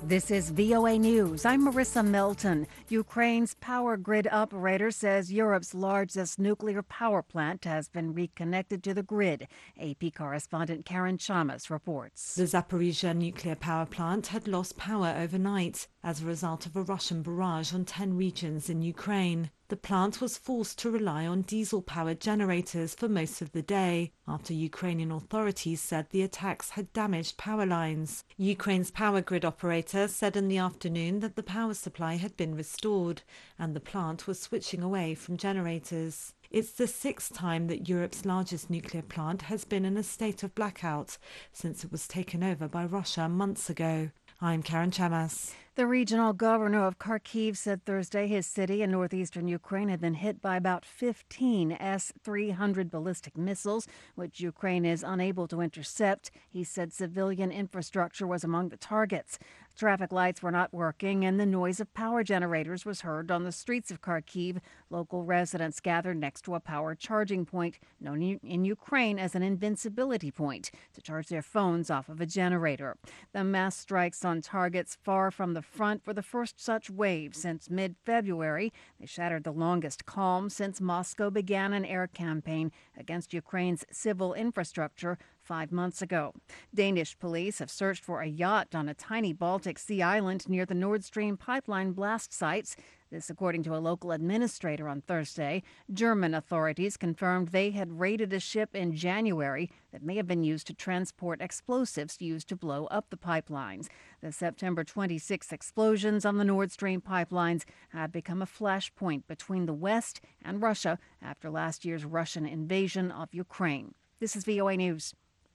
This is VOA News. I'm Marissa Melton. Ukraine's power grid operator says Europe's largest nuclear power plant has been reconnected to the grid. AP correspondent Karen Chamas reports. The Zaporizhzhia nuclear power plant had lost power overnight as a result of a Russian barrage on 10 regions in Ukraine. The plant was forced to rely on diesel-powered generators for most of the day after Ukrainian authorities said the attacks had damaged power lines. Ukraine's power grid operator said in the afternoon that the power supply had been restored and the plant was switching away from generators. It's the sixth time that Europe's largest nuclear plant has been in a state of blackout since it was taken over by Russia months ago. I'm Karen Chamas. The regional governor of Kharkiv said Thursday his city in northeastern Ukraine had been hit by about 15 S-300 ballistic missiles, which Ukraine is unable to intercept. He said civilian infrastructure was among the targets. Traffic lights were not working, and the noise of power generators was heard on the streets of Kharkiv. Local residents gathered next to a power charging point, known in Ukraine as an invincibility point, to charge their phones off of a generator. The mass strikes on targets far from the front were the first such wave since mid-February. They shattered the longest calm since Moscow began an air campaign against Ukraine's civil infrastructure 5 months ago. Danish police have searched for a yacht on a tiny Baltic Sea island near the Nord Stream pipeline blast sites. This according to a local administrator on Thursday. German authorities confirmed they had raided a ship in January that may have been used to transport explosives used to blow up the pipelines. The September 26 explosions on the Nord Stream pipelines had become a flashpoint between the West and Russia after last year's Russian invasion of Ukraine. This is VOA News.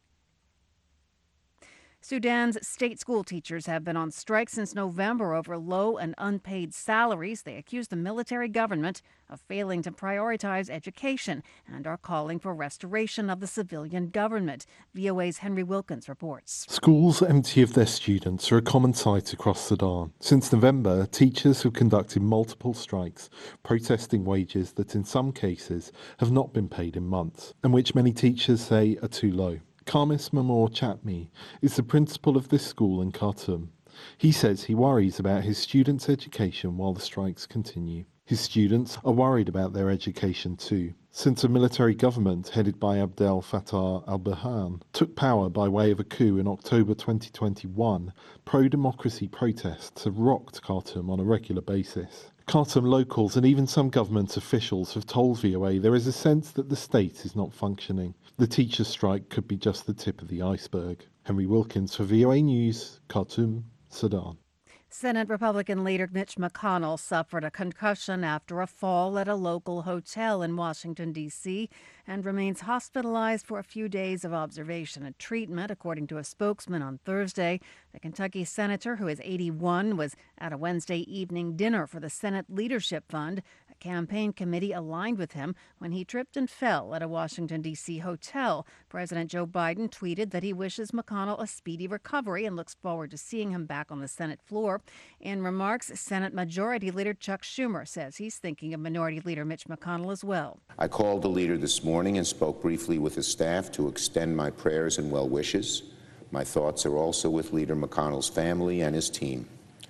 Sudan's state school teachers have been on strike since November over low and unpaid salaries. They accuse the military government of failing to prioritize education and are calling for restoration of the civilian government. VOA's Henry Wilkins reports. Schools empty of their students are a common sight across Sudan. Since November, teachers have conducted multiple strikes, protesting wages that in some cases have not been paid in months, and which many teachers say are too low. Kamis Mamor Chatmi is the principal of this school in Khartoum. He says he worries about his students' education while the strikes continue. His students are worried about their education too. Since a military government headed by Abdel Fattah al-Burhan took power by way of a coup in October 2021, pro-democracy protests have rocked Khartoum on a regular basis. Khartoum locals and even some government officials have told VOA there is a sense that the state is not functioning. The teachers' strike could be just the tip of the iceberg. Henry Wilkins for VOA News, Khartoum, Sudan. Senate Republican leader Mitch McConnell suffered a concussion after a fall at a local hotel in Washington, D.C., and remains hospitalized for a few days of observation and treatment, according to a spokesman on Thursday. The Kentucky senator, who is 81, was at a Wednesday evening dinner for the Senate Leadership Fund. A campaign committee aligned with him when he tripped and fell at a Washington, D.C. hotel. President Joe Biden tweeted that he wishes McConnell a speedy recovery and looks forward to seeing him back on the Senate floor. In remarks, Senate Majority Leader Chuck Schumer says he's thinking of Minority Leader Mitch McConnell as well. I called the leader this morning and spoke briefly with his staff to extend my prayers and well wishes. My thoughts are also with Leader McConnell's family and his team.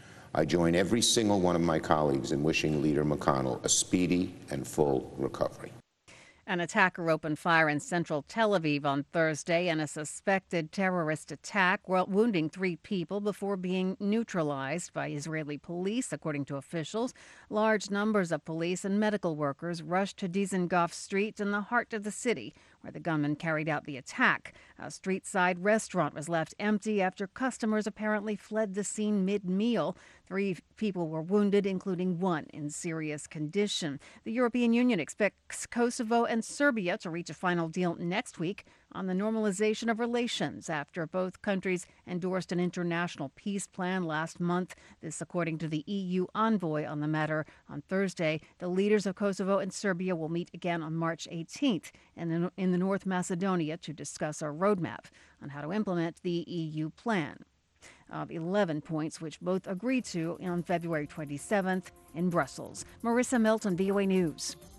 I join every single one of my colleagues in wishing Leader McConnell a speedy and full recovery. An attacker opened fire in central Tel Aviv on Thursday in a suspected terrorist attack, wounding 3 people before being neutralized by Israeli police, according to officials. Large numbers of police and medical workers rushed to Dizengoff Street in the heart of the city, where the gunman carried out the attack. A street-side restaurant was left empty after customers apparently fled the scene mid-meal. 3 people were wounded, including 1 in serious condition. The European Union expects Kosovo and Serbia to reach a final deal next week on the normalization of relations after both countries endorsed an international peace plan last month. This, according to the EU envoy on the matter on Thursday. The leaders of Kosovo and Serbia will meet again on March 18th in the North Macedonia to discuss a roadmap on how to implement the EU plan of 11 points, which both agreed to on February 27th in Brussels. Marissa Melton, VOA News.